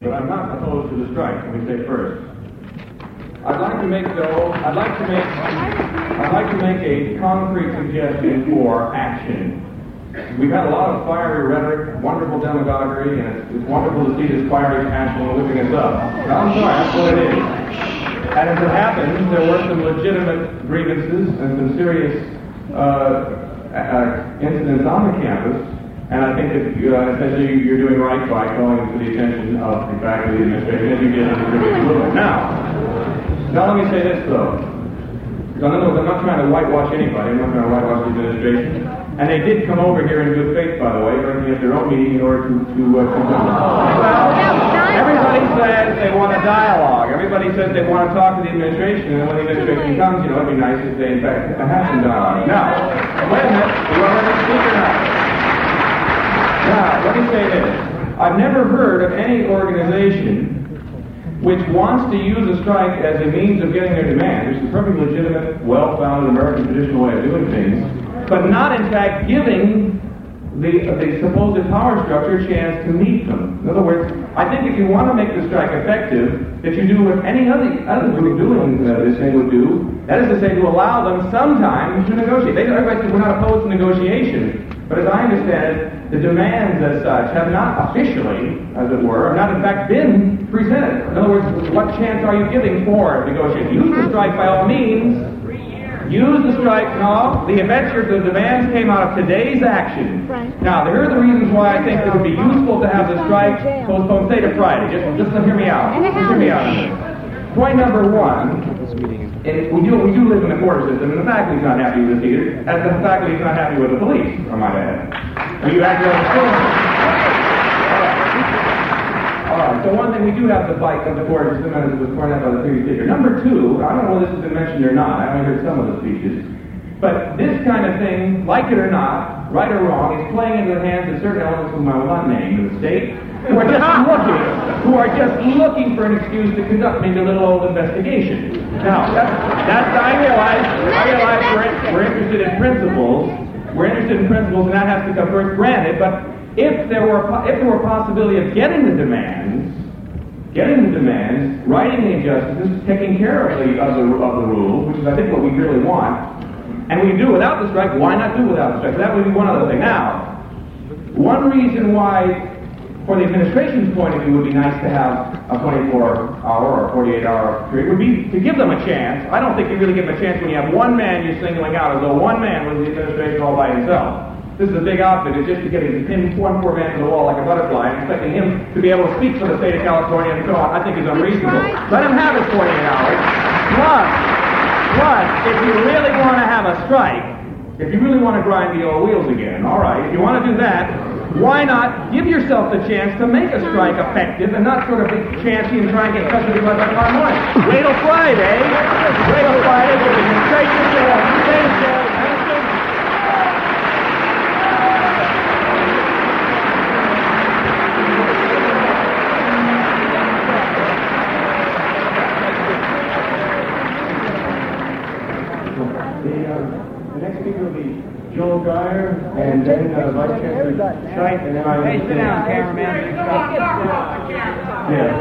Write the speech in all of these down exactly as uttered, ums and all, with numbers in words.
But I'm not opposed to the strike, let me say first. I'd like to make, though, I'd like to make, I'd like to make a concrete suggestion for action. We've had a lot of fiery rhetoric, wonderful demagoguery, and it's, it's wonderful to see this fiery passion lifting us up. Now, I'm sorry, that's what it is. And as it happens, there were some legitimate grievances and some serious uh, uh, incidents on the campus, and I think that uh, essentially you're doing right by calling it to the attention of the faculty administration, as you did in the previous movement. Now, now let me say this, though. In other words, I'm not trying to whitewash anybody. I'm not trying to whitewash the administration. And they did come over here in good faith, by the way, breaking up their own meeting in order to, to uh, come down. Well, everybody says they want a dialogue. Everybody says they want to talk to the administration, and when the administration comes, you know, it'd be nice if they, in fact, have some dialogue. Now, wait a minute. You want to let me speak or not? Now, let me say this. I've never heard of any organization which wants to use a strike as a means of getting their demand, which is a perfectly legitimate, well-founded American traditional way of doing things, but not, in fact, giving the, the supposed power structure a chance to meet them. In other words, I think if you want to make the strike effective, that you do what any other, other group doing uh, this thing would do, that is to say, to allow them sometimes to negotiate. They, everybody says we're not opposed to negotiation, but as I understand it, the demands as such have not officially, as it were, have not in fact been presented. In other words, what chance are you giving for negotiation? Use the strike by all means. Use the strike. No, the events, the demands came out of today's action. Now, here are the reasons why I think it would be useful to have the strike postponed, say to Friday. Just, just hear me out. Just hear me out on this. Point number one. And we do we do live in a quarter system, and the faculty's not happy with this either, as the faculty's not happy with the police, I might add. Are you actually understand? All right, so one thing, we do have the fight of the quarter system, as it was pointed out by the previous speaker. Number two, I don't know if this has been mentioned or not, I only heard some of the speeches, but this kind of thing, like it or not, right or wrong, is playing into the hands of certain elements whom I will not name in the state, who are just looking, who are just looking for an excuse to conduct maybe a little old investigation. Now, that's, that's I realize, I realize we're, we're interested in principles, we're interested in principles, and that has to come first, granted, but if there were, if there were a possibility of getting the demands, getting the demands, writing the injustices, taking care of the, of the, of the rules, which is I think what we really want, and we do without the strike, why not do without the strike? So that would be one other thing. Now, one reason why, for the administration's point of view, it would be nice to have a twenty-four hour or forty-eight hour period, would be to give them a chance. I don't think you really give them a chance when you have one man you're singling out, as though one man was the administration all by himself. This is a big outfit. It's just to get him to pin one poor man to the wall like a butterfly and expecting him to be able to speak for the state of California and so on, I think is unreasonable. Let him have his forty-eight hours. Plus, plus, if you really want to have a strike, if you really want to grind the old wheels again, all right, if you want to do that, why not give yourself the chance to make a strike effective and not sort of be chancy and try and get custody by tomorrow morning? Wait till Friday. Wait till Friday. We'll be straight to the state. Joel Geyer, and then uh, Vice Chancellor Scheidt, and then I... Hey, sit down, cameraman. Yeah.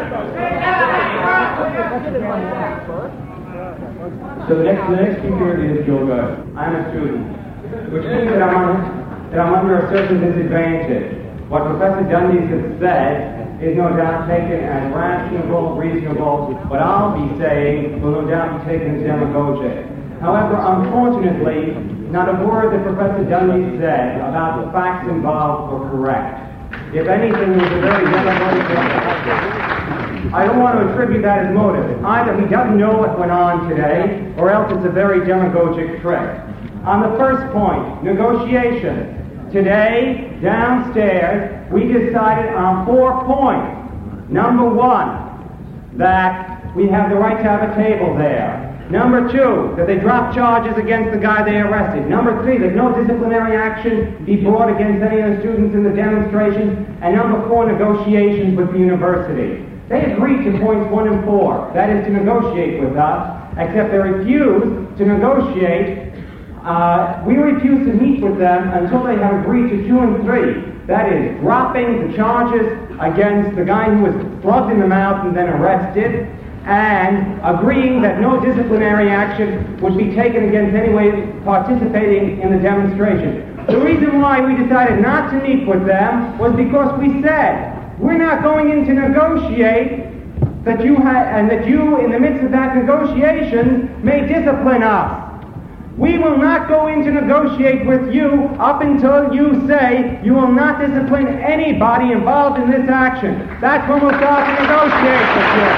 So the next, the next speaker is Joel Geyer. I'm a student, which means that I'm, under, that I'm under a certain disadvantage. What Professor Dundies has said is no doubt taken as rational, reasonable. What I'll be saying will no doubt be taken as demagogic. However, unfortunately, not a word that Professor Dundies said about the facts involved were correct. If anything, it was a very demagogic. I don't want to attribute that as motive. Either he doesn't know what went on today, or else it's a very demagogic trick. On the first point, negotiations. Today, downstairs, we decided on four points. Number one, that we have the right to have a table there. Number two, that they drop charges against the guy they arrested. Number three, that no disciplinary action be brought against any of the students in the demonstration. And number four, negotiations with the university. They agreed to points one and four, that is to negotiate with us, except they refused to negotiate. Uh, we refused to meet with them until they had agreed to two and three. That is, dropping the charges against the guy who was slugged in the mouth and then arrested, and agreeing that no disciplinary action would be taken against anyone participating in the demonstration. The reason why we decided not to meet with them was because we said, we're not going in to negotiate that you ha- and that you, in the midst of that negotiation, may discipline us. We will not go in to negotiate with you up until you say you will not discipline anybody involved in this action. That's when we'll start to negotiate with you.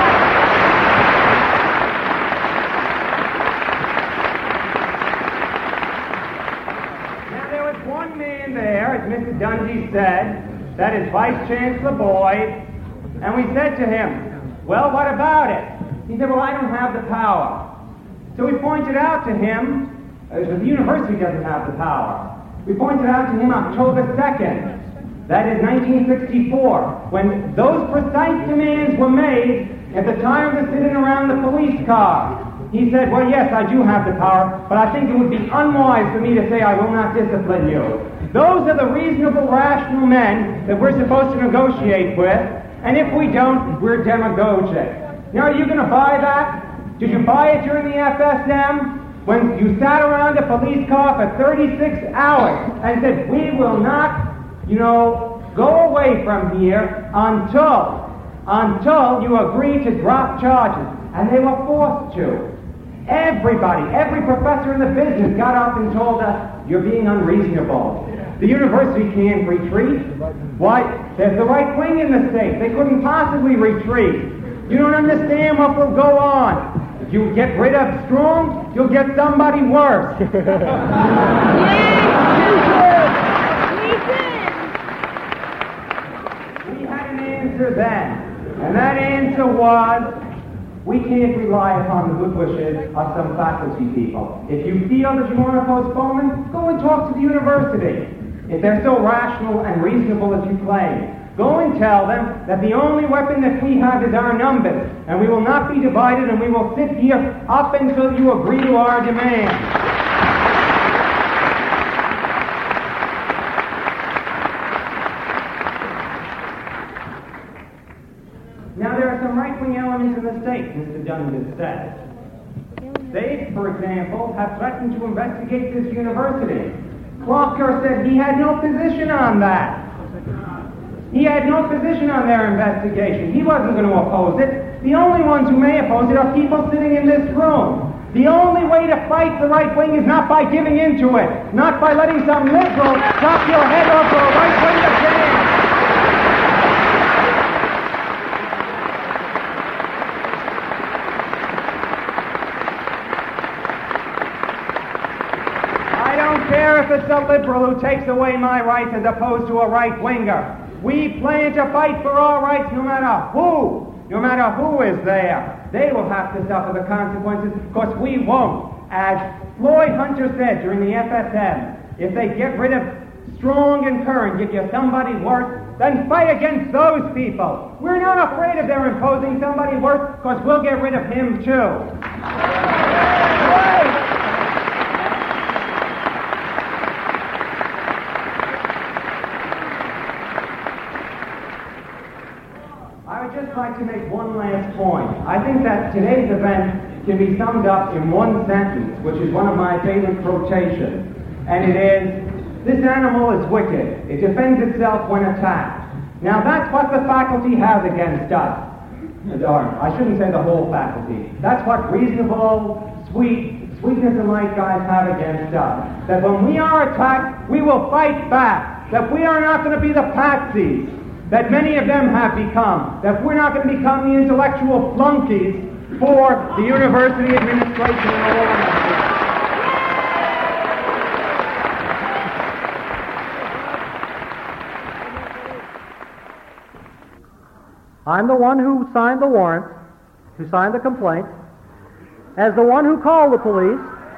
Now there was one man there, as Mister Dungey said, that is Vice Chancellor Boyd, and we said to him, well, what about it? He said, well, I don't have the power. So we pointed out to him, uh, the university doesn't have the power. We pointed out to him October second, that is nineteen sixty-four, when those precise demands were made at the time of the sitting around the police car. He said, well, yes, I do have the power, but I think it would be unwise for me to say I will not discipline you. Those are the reasonable, rational men that we're supposed to negotiate with, and if we don't, we're demagogic. Now, are you going to buy that? Did you buy it during the F S M when you sat around a police car for thirty-six hours and said, we will not, you know, go away from here until, until you agree to drop charges? And they were forced to. Everybody, every professor in the business got up and told us, you're being unreasonable. The university can't retreat. Why? There's the right wing in the state. They couldn't possibly retreat. You don't understand what will go on. If you get rid of Strong, you'll get somebody worse. Yes, we had an answer then, and that answer was, we can't rely upon the good wishes of some faculty people. If you feel that you want a postponement, go and talk to the university. If they're so rational and reasonable as you claim, go and tell them that the only weapon that we have is our numbers, and we will not be divided, and we will sit here up until you agree to our demands. Now, there are some right-wing elements in the state, Mister Dunn has said. They, for example, have threatened to investigate this university. Clocker said he had no position on that. He had no position on their investigation. He wasn't going to oppose it. The only ones who may oppose it are people sitting in this room. The only way to fight the right wing is not by giving into it, not by letting some liberal chop your head off for a right wing to stand. I don't care if it's a liberal who takes away my rights as opposed to a right-winger. We plan to fight for our rights no matter who, no matter who is there. They will have to suffer the consequences, because we won't. As Floyd Hunter said during the F S M, if they get rid of Strong and Curran, give you somebody worse, then fight against those people. We're not afraid of their imposing somebody worse, because we'll get rid of him too. Right. I'd like to make one last point. I think that today's event can be summed up in one sentence, which is one of my favorite quotations. And it is, this animal is wicked. It defends itself when attacked. Now that's what the faculty has against us. Or, I shouldn't say the whole faculty. That's what reasonable, sweet, sweetness and light guys have against us. That when we are attacked, we will fight back. That we are not going to be the patsies that many of them have become, that we're not going to become the intellectual flunkies for the university administration and all of I'm the one who signed the warrant, who signed the complaint, as the one who called the police,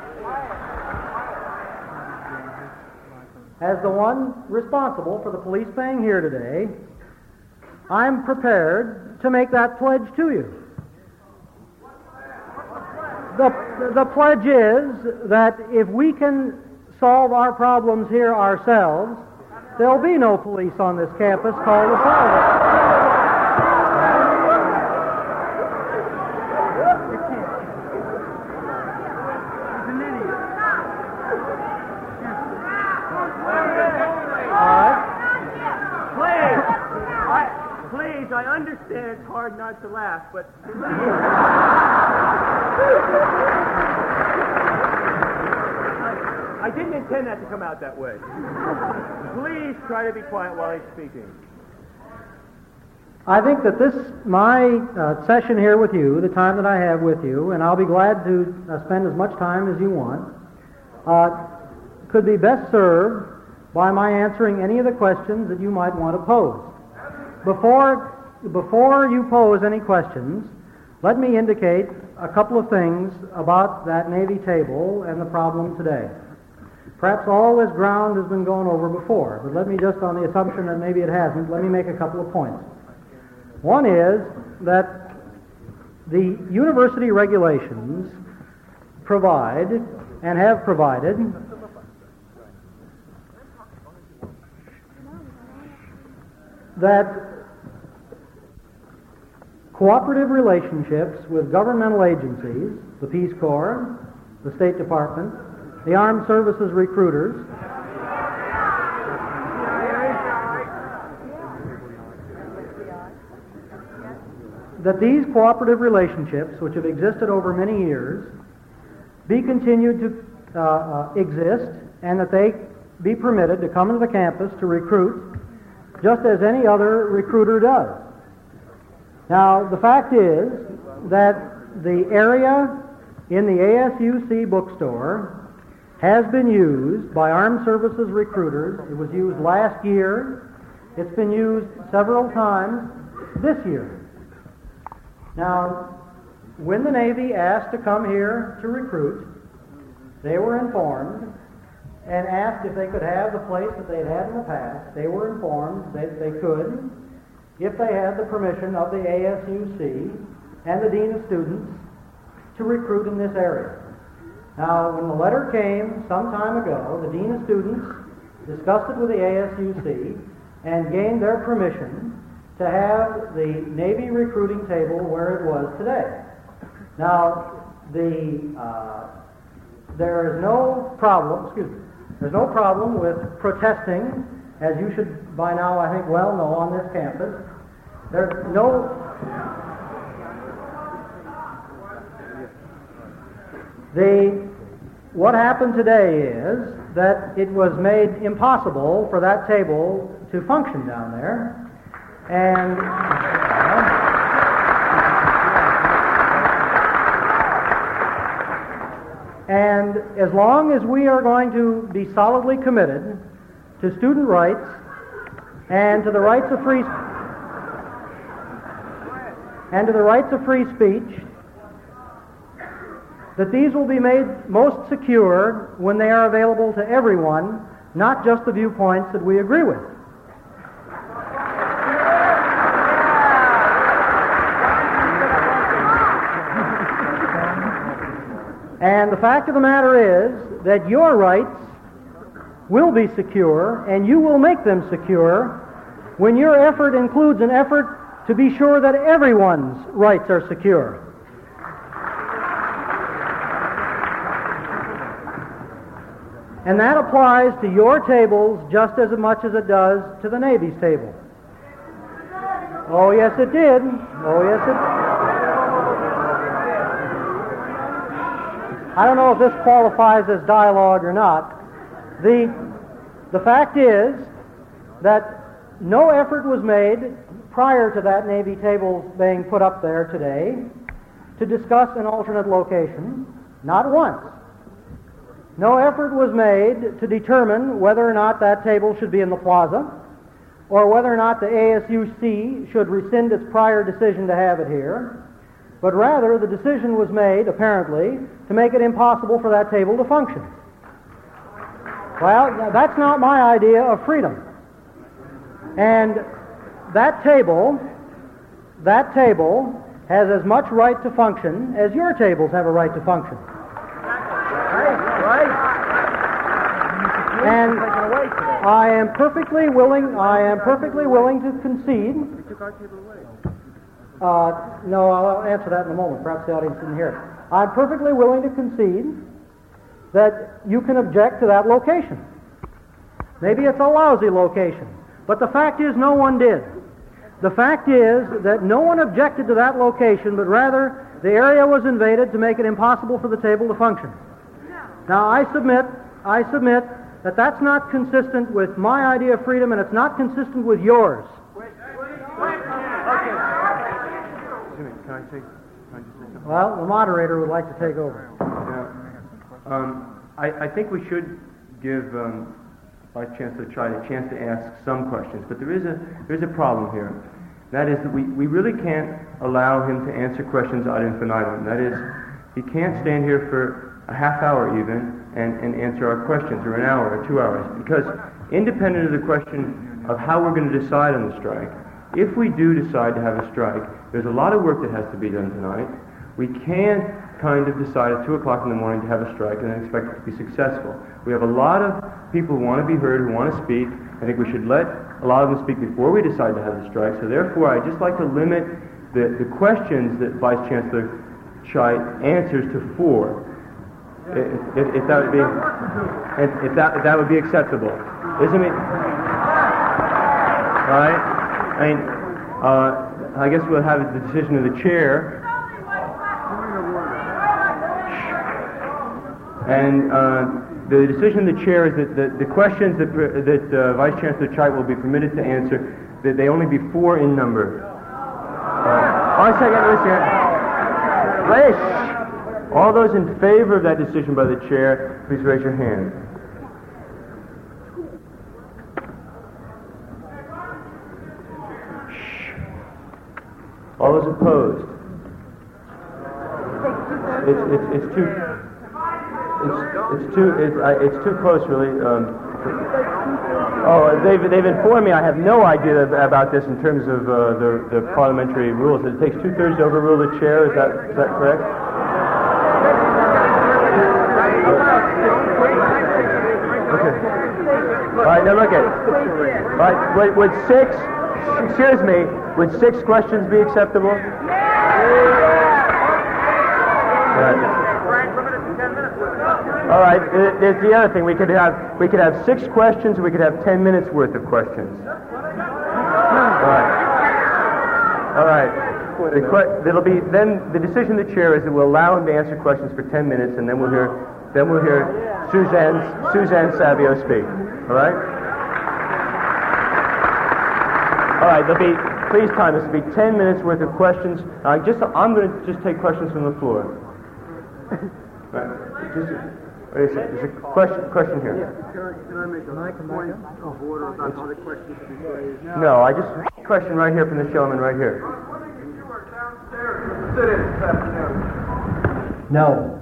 as the one responsible for the police being here today. I'm prepared to make that pledge to you. The, the pledge is that if we can solve our problems here ourselves, there'll be no police on this campus called the Fire. I understand it's hard not to laugh, but I, I didn't intend that to come out that way. Please try to be quiet while he's speaking. I think that this, my uh, session here with you, the time that I have with you, and I'll be glad to uh, spend as much time as you want, uh, could be best served by my answering any of the questions that you might want to pose. Before Before you pose any questions, let me indicate a couple of things about that Navy table and the problem today. Perhaps all this ground has been gone over before, but let me just, on the assumption that maybe it hasn't, let me make a couple of points. One is that the university regulations provide, and have provided, that cooperative relationships with governmental agencies, the Peace Corps, the State Department, the Armed Services recruiters, that these cooperative relationships, which have existed over many years, be continued to uh, uh, exist, and that they be permitted to come into the campus to recruit just as any other recruiter does. Now, the fact is that the area in the A S U C bookstore has been used by Armed Services recruiters. It was used last year. It's been used several times this year. Now, when the Navy asked to come here to recruit, they were informed and asked if they could have the place that they had had in the past. They were informed that they could, if they had the permission of the A S U C and the Dean of Students to recruit in this area. Now, when the letter came some time ago, the Dean of Students discussed it with the A S U C and gained their permission to have the Navy recruiting table where it was today. Now, the uh, there is no problem, excuse me, there's no problem with protesting, as you should by now, I think, well know on this campus. There's no... The, what happened today is that it was made impossible for that table to function down there, and... And as long as we are going to be solidly committed to student rights and to the rights of free and to the rights of free speech, that these will be made most secure when they are available to everyone, not just the viewpoints that we agree with. And the fact of the matter is that your rights will be secure, and you will make them secure when your effort includes an effort to be sure that everyone's rights are secure. And that applies to your tables just as much as it does to the Navy's table. Oh, yes, it did. Oh, yes, it did. I don't know if this qualifies as dialogue or not. The, the fact is that no effort was made prior to that Navy table being put up there today to discuss an alternate location, not once. No effort was made to determine whether or not that table should be in the plaza, or whether or not the A S U C should rescind its prior decision to have it here. But rather, the decision was made, apparently, to make it impossible for that table to function. Well, that's not my idea of freedom. And that table, that table has as much right to function as your tables have a right to function. Right, right. And, I am perfectly willing, I am perfectly willing to concede. We took our table away. Uh, no, I'll answer that in a moment. Perhaps the audience didn't hear it. I'm perfectly willing to concede that you can object to that location. Maybe it's a lousy location, but the fact is no one did. The fact is that no one objected to that location, but rather the area was invaded to make it impossible for the table to function. Now, I submit, I submit that that's not consistent with my idea of freedom, and it's not consistent with yours. Can I take, can I just say something? Well, the moderator would like to take over. Yeah. Um, I, I think we should give um, Vice Chancellor Chait a chance to ask some questions, but there is a there is a problem here. That is that we, we really can't allow him to answer questions ad infinitum. That is, he can't stand here for a half hour even and, and answer our questions, or an hour, or two hours, because independent of the question of how we're going to decide on the strike, if we do decide to have a strike, there's a lot of work that has to be done tonight. We can't kind of decide at two o'clock in the morning to have a strike and then expect it to be successful. We have a lot of people who want to be heard, who want to speak. I think we should let a lot of them speak before we decide to have the strike. So therefore, I'd just like to limit the, the questions that Vice Chancellor Chait answers to four. If, if, if that would be, if, if that if that would be acceptable, isn't it? All right. I mean, uh, I guess we'll have the decision of the chair. And uh, the decision of the chair is that the, the questions that, that uh, Vice Chancellor Chait will be permitted to answer, that they only be four in number. Uh, one second, listen. Lish. All those in favor of that decision by the chair, please raise your hand. All those opposed? It's, it's, it's too, it's, it's too, it's, uh, it's too close, really. Um, oh, they've, they've informed me I have no idea about this in terms of uh, the, the parliamentary rules. It takes two-thirds to overrule the chair. Is that, is that correct? Okay. All right, now look at it. All right, would, would six, excuse me, would six questions be acceptable? All right. There's the other thing. We could have we could have six questions. We could have ten minutes worth of questions. All right. All right. The que- it'll be then the decision of the chair is that we'll allow him to answer questions for ten minutes, and then we'll hear then we'll hear Suzanne Suzanne Savio speak. All right. All right. There'll be. Please, time this will be ten minutes worth of questions. Uh, just I'm going to just take questions from the floor. Right. Just, wait a second. There's a question, question here. Can I, can I make a point of order about how the question should be phrased? No, I just question right here from the gentleman right here. You were downstairs. Sit in this afternoon. No.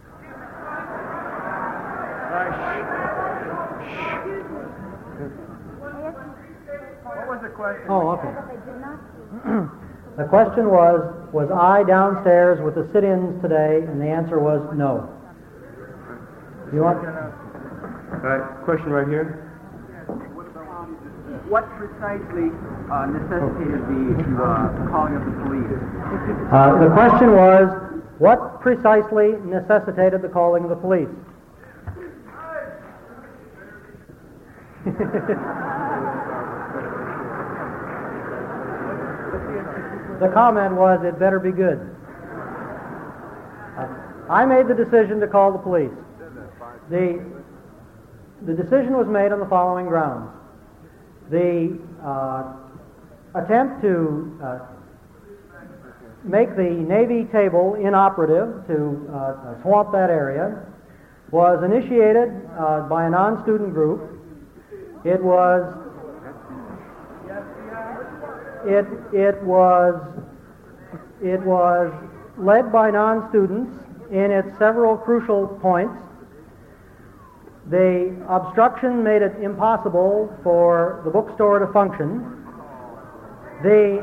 What was the question? Oh, okay. The question was, was I downstairs with the sit-ins today? And the answer was no. You want? All right, question right here. What precisely uh, necessitated the uh, calling of the police? Uh, the question was, what precisely necessitated the calling of the police? The comment was, it better be good. Uh, I made the decision to call the police. The, the decision was made on the following grounds. The uh, attempt to uh, make the Navy table inoperative, to uh, swamp that area, was initiated uh, by a non-student group. It was It it was it was led by non-students in its several crucial points. The obstruction made it impossible for the bookstore to function. The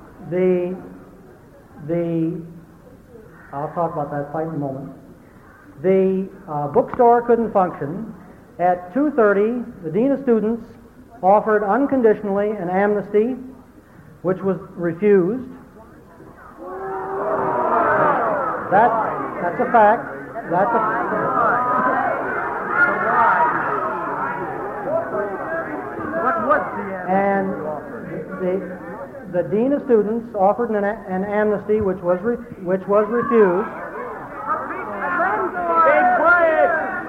the the I'll talk about that fight in a moment. the uh, bookstore couldn't function. At two thirty, the Dean of Students offered unconditionally an amnesty, which was refused. That, that's a fact. That's a What was the and the the Dean of Students offered an, an amnesty, which was re, which was refused. Be quiet!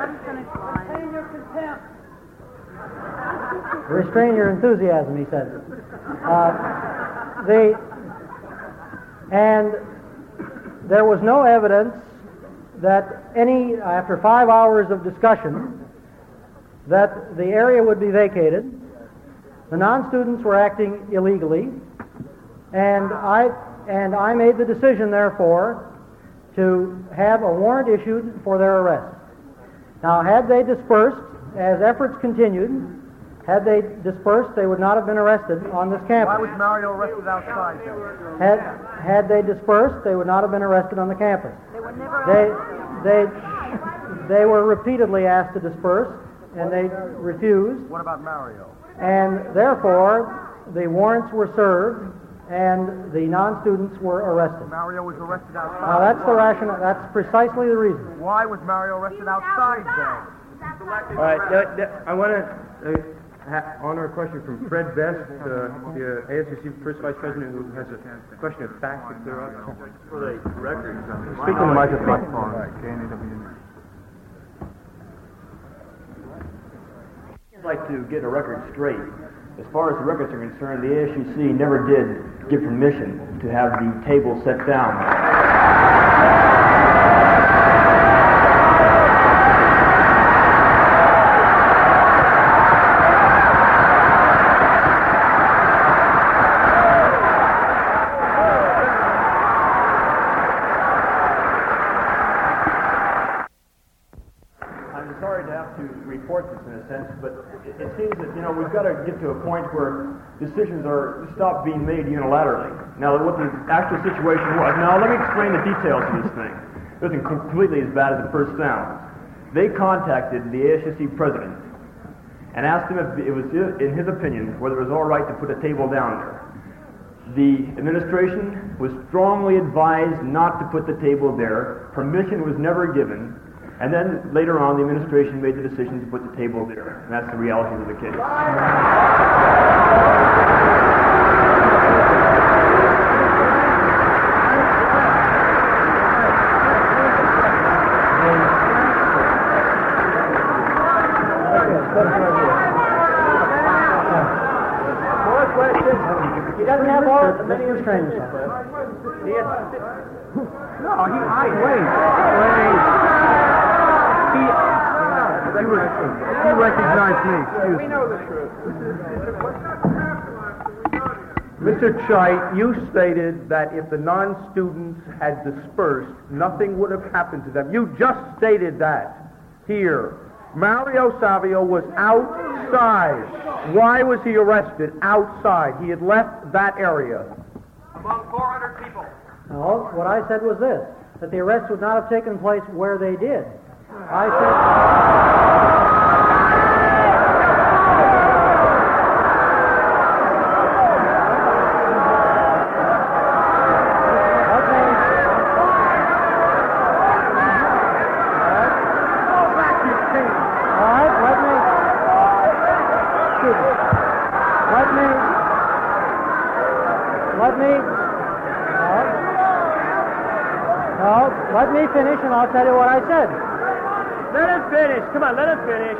Restrain your enthusiasm, he said. Uh, the and there was no evidence that any, after five hours of discussion, that the area would be vacated. The non-students were acting illegally, and I and I made the decision, therefore, to have a warrant issued for their arrest. Now, had they dispersed, as efforts continued, had they dispersed, they would not have been arrested on this campus. Why was Mario arrested outside then? Had had they dispersed, they would not have been arrested on the campus. They were never They they they were repeatedly asked to disperse, and they refused. What about Mario? And therefore, the warrants were served, and the non-students were arrested. Mario was arrested outside. Now, that's the rationale. That's precisely the reason. Why was Mario arrested outside then? All right, that, that, I want to uh, ha- honor a question from Fred Best, uh, the A S U C First Vice President, who has a question of fact to clear up. For the record. Speak in the microphone. I'd like to get a record straight. As far as the records are concerned, the A S U C never did give permission to have the table set down. I'm sorry to have to report this in a sense, but it, it seems that, you know, we've got to get to a point where decisions are stop being made unilaterally. Now, what the actual situation was, now let me explain the details of this thing. It wasn't completely as bad as it first sounds. They contacted the A S U C president and asked him if it was, in his opinion, whether it was all right to put a table down there. The administration was strongly advised not to put the table there. Permission was never given. And then later on, the administration made the decision to put the table there. And that's the reality of the case. More questions? He doesn't have all the many restraints. No, he, I, wait, wait. He, he, was, he recognized me, excuse me. We know the truth. Mister Chait, you stated that if the non-students had dispersed, nothing would have happened to them. You just stated that here. Mario Savio was outside. Why was he arrested outside? He had left that area. Among four hundred people. No, what I said was this, that the arrest would not have taken place where they did. I said... Let me finish, and I'll tell you what I said. Let him finish. Come on, let him finish.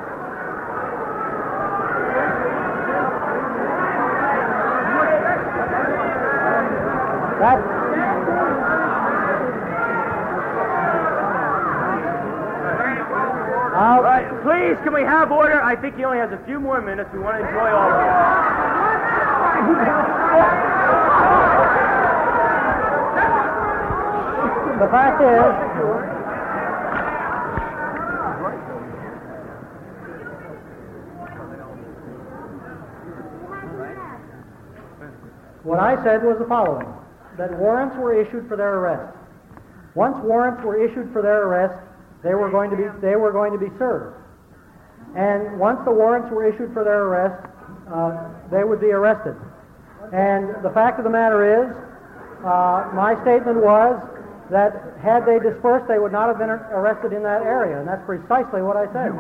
That. All right, please, can we have order? I think he only has a few more minutes. We want to enjoy all of it. The fact is, what I said was the following, that warrants were issued for their arrest. Once warrants were issued for their arrest, they were going to be they were going to be served. And once the warrants were issued for their arrest, uh, they would be arrested. And the fact of the matter is, uh, my statement was that had they dispersed, they would not have been arrested in that area, and that's precisely what I said.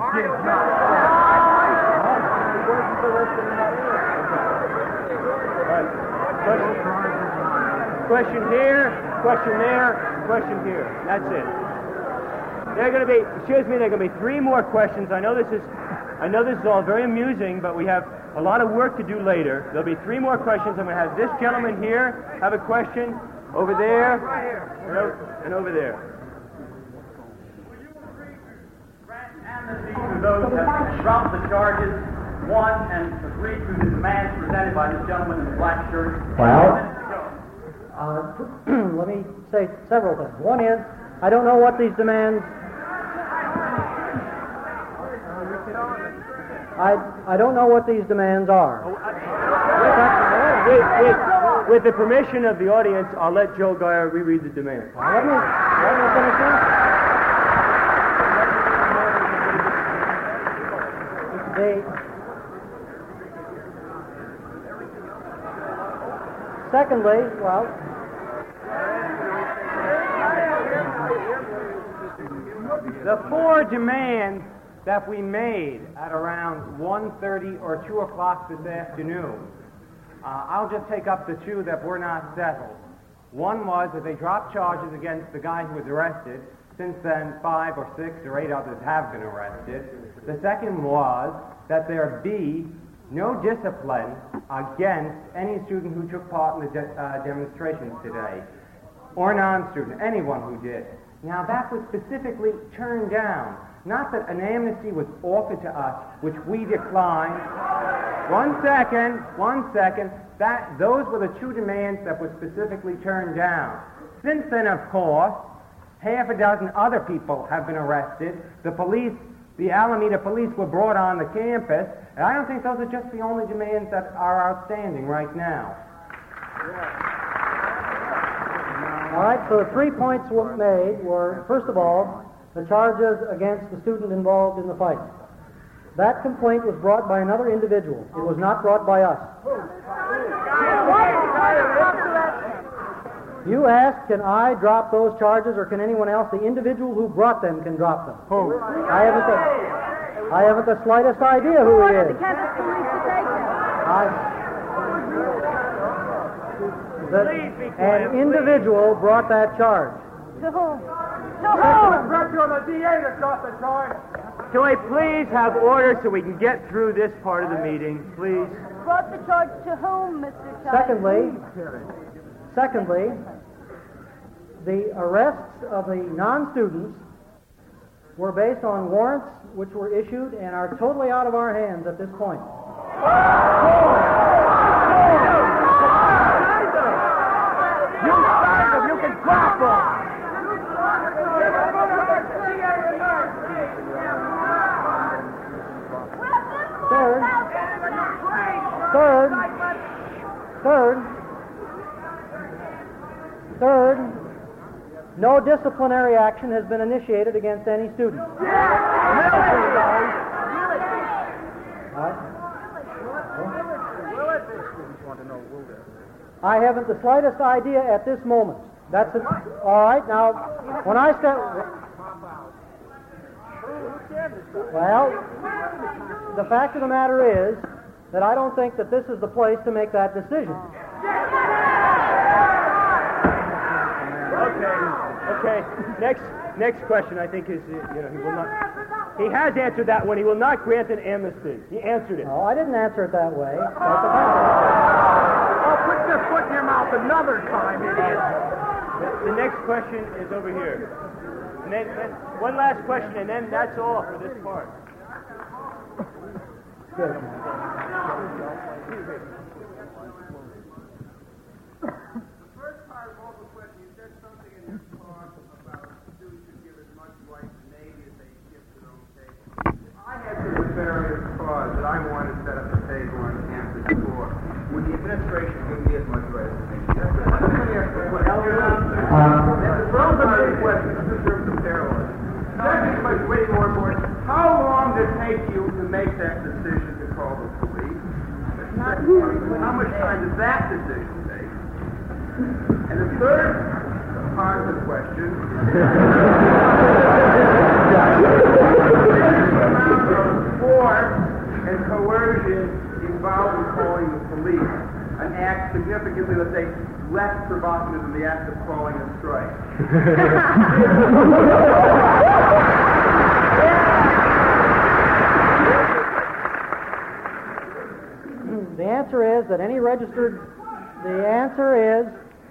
Question here, question there, question here. That's it. There are going to be, excuse me, there are going to be three more questions. I know this is, I know this is all very amusing, but we have a lot of work to do later. There'll be three more questions. I'm going to have this gentleman here have a question, over there, and over, and over there. Amnesty to those that have dropped the charges, one, and agree to the demands presented by this gentleman in the black shirt. Well, uh, let me say several things. One is, I don't know what these demands. I I don't know what these demands are. With, with, with the permission of the audience, I'll let Joe Geyer reread the demands. Well, let me let me finish this. The secondly, well. The four demands that we made at around one thirty or two o'clock this afternoon, uh, I'll just take up the two that were not settled. One was that they dropped charges against the guy who was arrested. Since then, five or six or eight others have been arrested. The second was that there be no discipline against any student who took part in the de- uh, demonstrations today, or non-student, anyone who did. Now, that was specifically turned down. Not that an amnesty was offered to us, which we declined. One second, one second. That, those were the two demands that were specifically turned down. Since then, of course, half a dozen other people have been arrested. The police, the Alameda police were brought on the campus, and I don't think those are just the only demands that are outstanding right now. All right, so the three points were made were, first of all, the charges against the student involved in the fight. That complaint was brought by another individual. It was not brought by us. You asked, can I drop those charges or can anyone else? The individual who brought them can drop them. Who? I haven't the, I haven't the slightest idea who he is. I, the, an individual brought that charge. To whom? To Can we please have order so we can get through this part of the meeting, please? Brought the charge to whom, Mister Child? Secondly, secondly, the arrests of the non-students were based on warrants which were issued and are totally out of our hands at this point. You signed them, you can drop them! Third, third, third, third, no disciplinary action has been initiated against any student. I haven't the slightest idea at this moment. That's it. All right. Now, when I step, well, the fact of the matter is that I don't think that this is the place to make that decision. Okay. Okay. Next, next question. I think is uh, you know he will not. He has answered that one. He will not grant an amnesty. He answered it. No, I didn't answer it that way. Oh, put your foot in your mouth another time, idiot. The, the next question is over here. And then, then one last question, and then that's all for this part. Good. First part of all the question, you said something in your talk about students should give as much right to Navy as they give to their own table. I had some nefarious cause that I wanted to set up a table on campus for. Would the administration give me as much right as the Navy? That's the question. That's the first part of the question. This is terms of terrorism. Second How much time does that decision take? And the third part of the question is the amount of force and coercion involved in calling the police, an act significantly, let's say, less provocative than the act of calling a strike. The answer is that any registered, the answer is,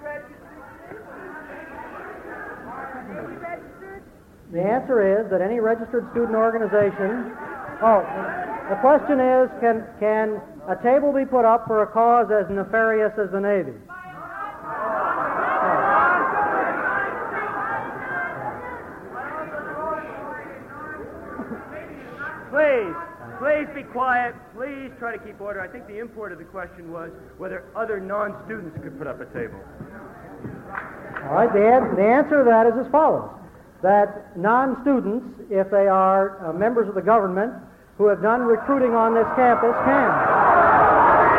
the answer is that any registered student organization, oh, the question is, can, can a table be put up for a cause as nefarious as the Navy? Please, please be quiet. Please try to keep order. I think the import of the question was whether other non-students could put up a table. All right, the, an- the answer to that is as follows. That non-students, if they are uh, members of the government who have done recruiting on this campus, can.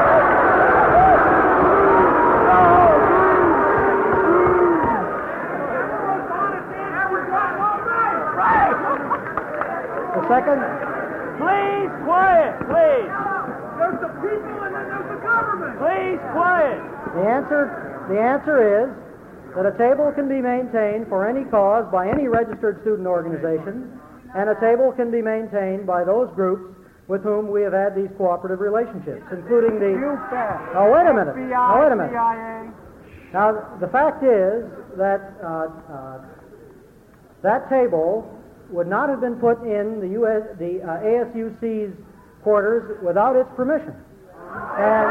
The second, Please, quiet, please. There's the people and then there's the government. Please, quiet. the answer, the answer is that a table can be maintained for any cause by any registered student organization, and a table can be maintained by those groups with whom we have had these cooperative relationships, including the... Oh, wait a minute. Oh, wait a minute. Now, the fact is that uh, uh, that table would not have been put in the, U S, the uh, A S U C's quarters without its permission. And...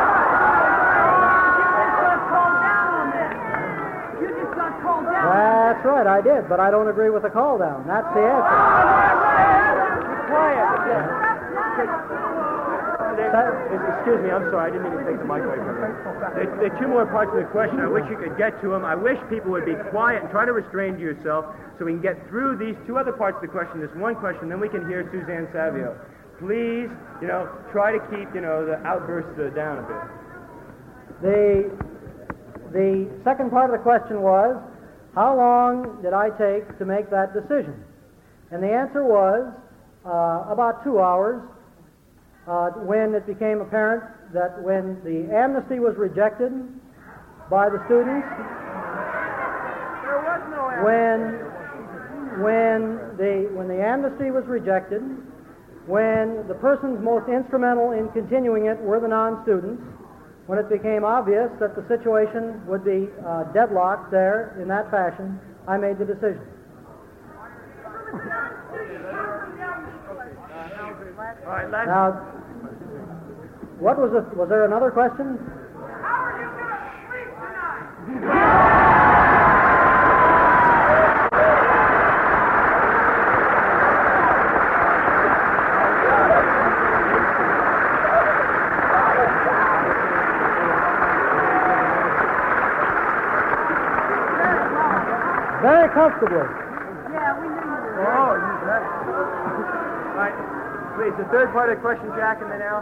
That's right, I did, but I don't agree with the call down. That's the answer. Be quiet. Excuse me, I'm sorry, I didn't mean to take the mic away from you. There, there are two more parts of the question. I wish you could get to them. I wish people would be quiet and try to restrain yourself so we can get through these two other parts of the question. This one question, then we can hear Suzanne Savio. Please, you know, try to keep, you know, the outbursts uh, down a bit. The, the second part of the question was, how long did I take to make that decision? And the answer was uh, about two hours uh, when it became apparent that when the amnesty was rejected by the students, There was no when, when, the, when the amnesty was rejected, when the persons most instrumental in continuing it were the non-students, when it became obvious that the situation would be uh, deadlocked there in that fashion, I made the decision. All right, last... Now, what was it? Was there another question? How are you going to sleep tonight? Very comfortably. Yeah, we knew you were. Oh, you bet. All right, please, the third part of the question, Jack, and then Al.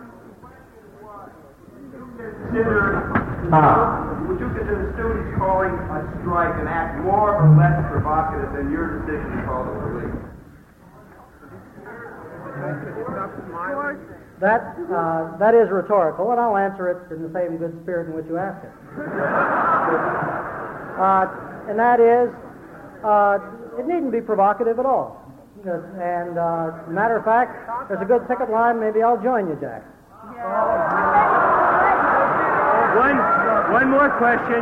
Consider, would you consider students calling a strike an act more or less provocative than your decision to call the police? That, uh, that is rhetorical, and I'll answer it in the same good spirit in which you asked it. uh, and that is, uh, it needn't be provocative at all. And, uh, matter of fact, there's a good ticket line. Maybe I'll join you, Jack. One, one more question.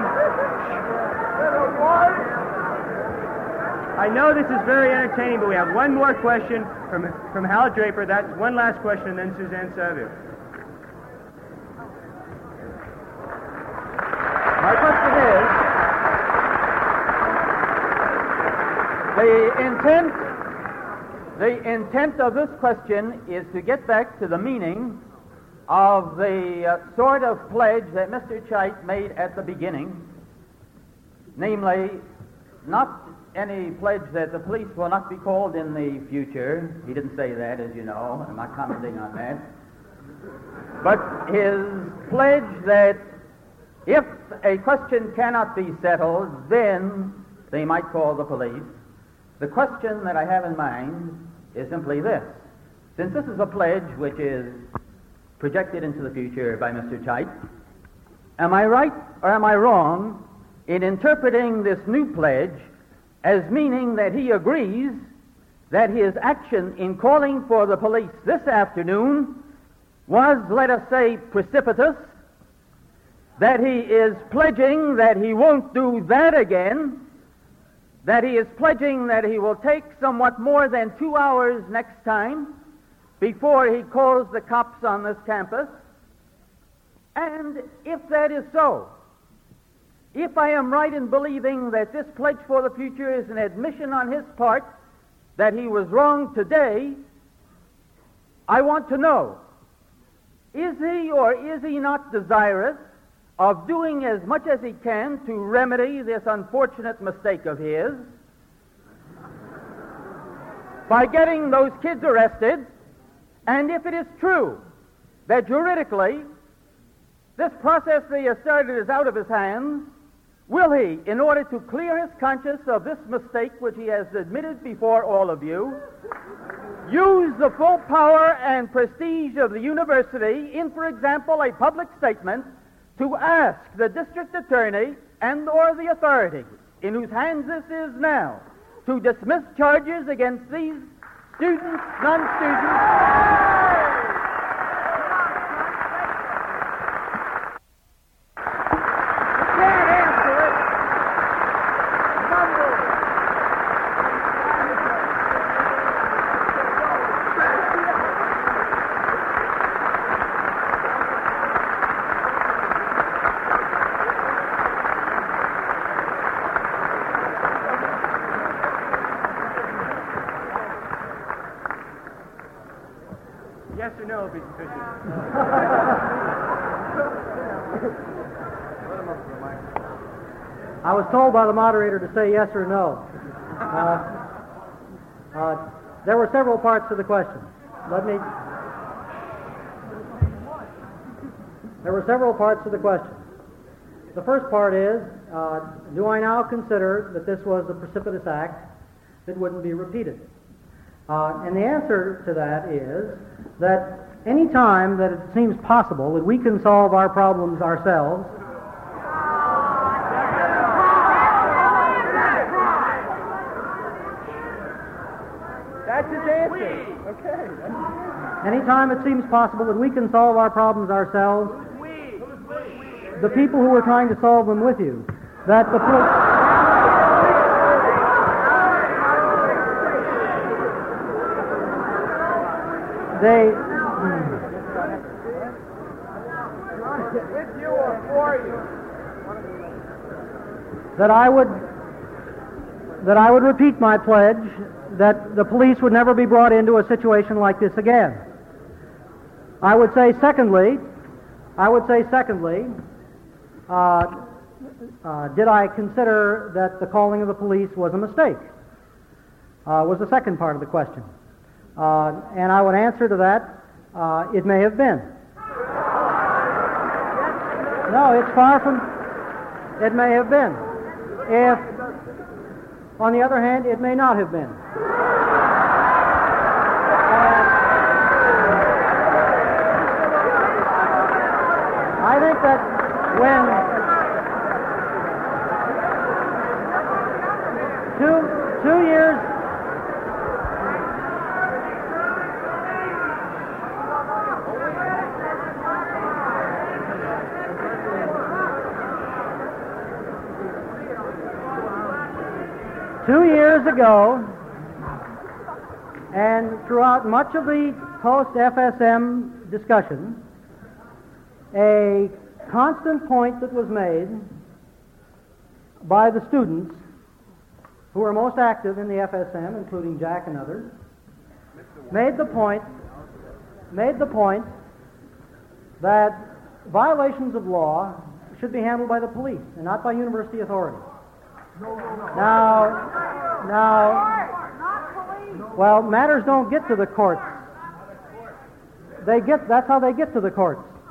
I know this is very entertaining, but we have one more question from, from Hal Draper. That's one last question, and then Suzanne Savio. My question is, the intent, the intent of this question is to get back to the meaning of the uh, sort of pledge that Mister Chait made at the beginning, namely, not any pledge that the police will not be called in the future. He didn't say that, as you know. I'm not commenting on that. but his pledge that if a question cannot be settled, then they might call the police. The question that I have in mind is simply this. Since this is a pledge which is projected into the future by Mister Chait, am I right or am I wrong in interpreting this new pledge as meaning that he agrees that his action in calling for the police this afternoon was, let us say, precipitous, that he is pledging that he won't do that again, that he is pledging that he will take somewhat more than two hours next time before he calls the cops on this campus? And if that is so, if I am right in believing that this pledge for the future is an admission on his part that he was wrong today, I want to know, is he or is he not desirous of doing as much as he can to remedy this unfortunate mistake of his by getting those kids arrested? And if it is true that juridically this process that he has started is out of his hands, will he, in order to clear his conscience of this mistake which he has admitted before all of you, use the full power and prestige of the university in, for example, a public statement to ask the district attorney and or the authorities in whose hands this is now to dismiss charges against these students, non-students? Yes or no would be sufficient. I was told by the moderator to say yes or no. Uh, uh, there were several parts to the question. Let me. There were several parts to the question. The first part is, uh, do I now consider that this was a precipitous act that wouldn't be repeated? Uh, and the answer to that is that any time that it seems possible that we can solve our problems ourselves, That's his answer. Okay. any time it seems possible that we can solve our problems ourselves, the people who are trying to solve them with you, that the pol- they With you or for you? that I would that I would repeat my pledge that the police would never be brought into a situation like this again. I would say secondly, I would say secondly, uh, uh, did I consider that the calling of the police was a mistake? Uh, was the second part of the question. Uh, and I would answer to that, uh, it may have been. No, it's far from, it may have been. If, on the other hand, it may not have been. I think that when two, two years Two years ago, and throughout much of the post-F S M discussion, a constant point that was made by the students who were most active in the F S M, including Jack and others, made the point, made the point that violations of law should be handled by the police and not by university authorities. Now, now, well, matters don't get to the courts. They get, that's how they get to the courts.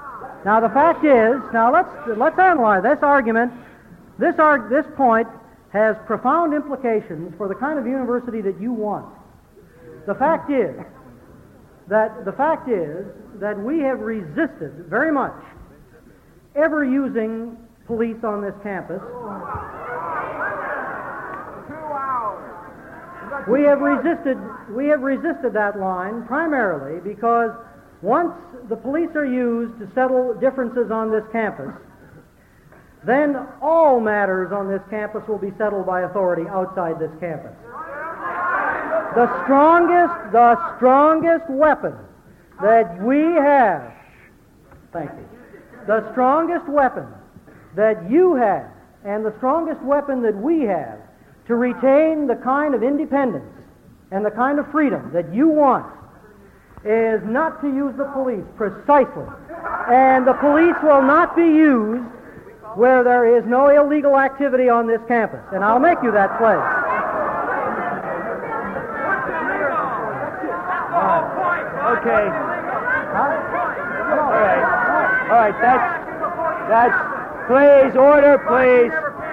Now the fact is, now let's let's analyze this argument. This arg- this point has profound implications for the kind of university that you want. The fact is that the fact is that we have resisted very much ever using police on this campus. We have resisted we have resisted that line primarily because once the police are used to settle differences on this campus, then all matters on this campus will be settled by authority outside this campus. The strongest, the strongest weapon that we have, thank you, the strongest weapon that you have and the strongest weapon that we have to retain the kind of independence and the kind of freedom that you want is not to use the police, precisely. And the police will not be used where there is no illegal activity on this campus. And I'll make you that pledge. Okay. Huh? All right. All right, that's, that's, please, order, please.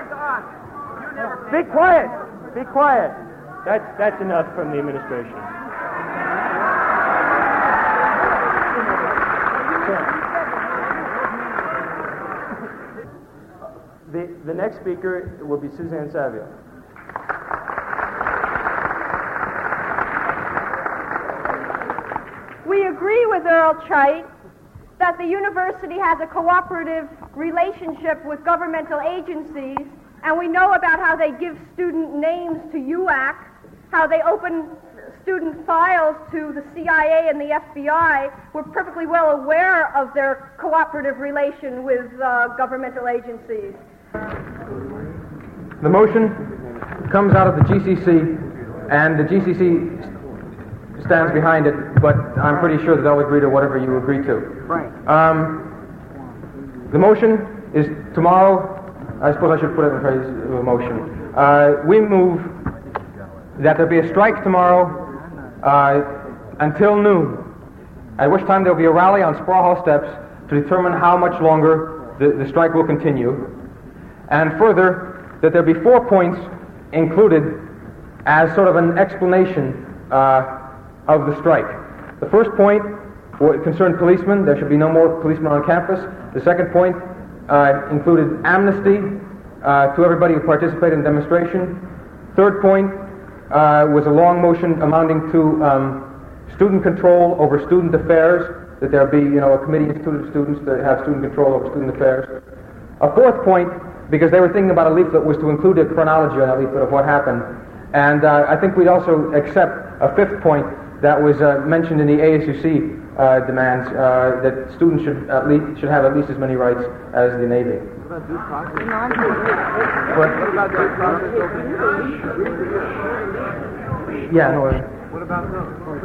Be quiet. Be quiet. That's, that's enough from the administration. The, the next speaker will be Suzanne Savia. We agree with Earl Chait that the university has a cooperative relationship with governmental agencies, and we know about how they give student names to U A C, how they open student files to the C I A and the F B I. We're perfectly well aware of their cooperative relation with uh, governmental agencies. The motion comes out of the G C C, and the G C C stands behind it, but I'm pretty sure that they'll agree to whatever you agree to. Right. Um, the motion is tomorrow. I suppose I should put it in phrase of a motion. Uh, we move that there be a strike tomorrow uh, until noon, at which time there will be a rally on Sproul Hall steps to determine how much longer the, the strike will continue. And further, that there be four points included as sort of an explanation uh, of the strike. The first point concerned policemen. There should be no more policemen on campus. The second point uh, included amnesty uh, to everybody who participated in the demonstration. Third point uh, was a long motion amounting to um, student control over student affairs, that there be, you know, a committee instituted of students that have student control over student affairs. A fourth point, because they were thinking about a leaflet, was to include a chronology on a leaflet of what happened. And uh, I think we'd also accept a fifth point that was uh, mentioned in the A S U C uh, demands, uh, that students should at least should have at least as many rights as the Navy. What about due process? What? What about due process? Yeah, no. Uh, What about those?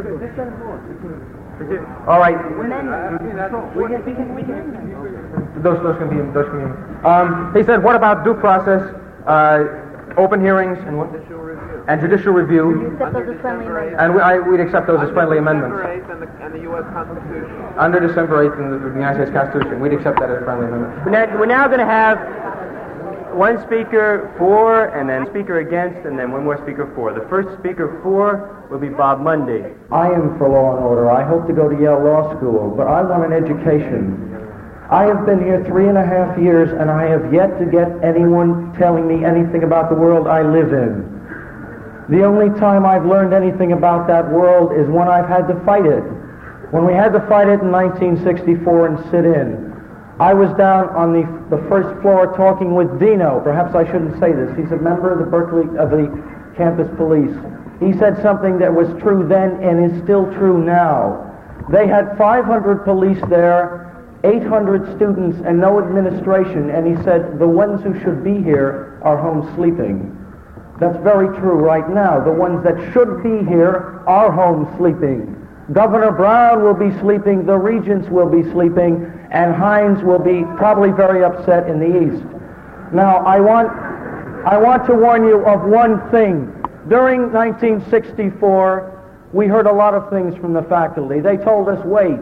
all right. We can, we can, we can. Those, those can be, those can be. Um, he said, what about due process, uh, open hearings, and what? Judicial review. And judicial review. Accept those as friendly amendments. And we, I, we'd accept those as friendly amendments. December eighth and the, and the U S Constitution. Under December eighth in the, the United States Constitution, we'd accept that as friendly amendments. We're now, we're now going to have one speaker for, and then speaker against, and then one more speaker for. The first speaker for will be Bob Mundy. I am for law and order. I hope to go to Yale Law School, but I want an education. I have been here three and a half years, and I have yet to get anyone telling me anything about the world I live in. The only time I've learned anything about that world is when I've had to fight it. When we had to fight it in nineteen sixty-four and sit in. I was down on the, the first floor talking with Dino. Perhaps I shouldn't say this. He's a member of the Berkeley, of the campus police. He said something that was true then and is still true now. They had five hundred police there, eight hundred students, and no administration, and he said the ones who should be here are home sleeping. That's very true right now. The ones that should be here are home sleeping. Governor Brown will be sleeping, the regents will be sleeping, and Hines will be probably very upset in the East. Now, I want, I want to warn you of one thing. During nineteen sixty-four, we heard a lot of things from the faculty. They told us, wait,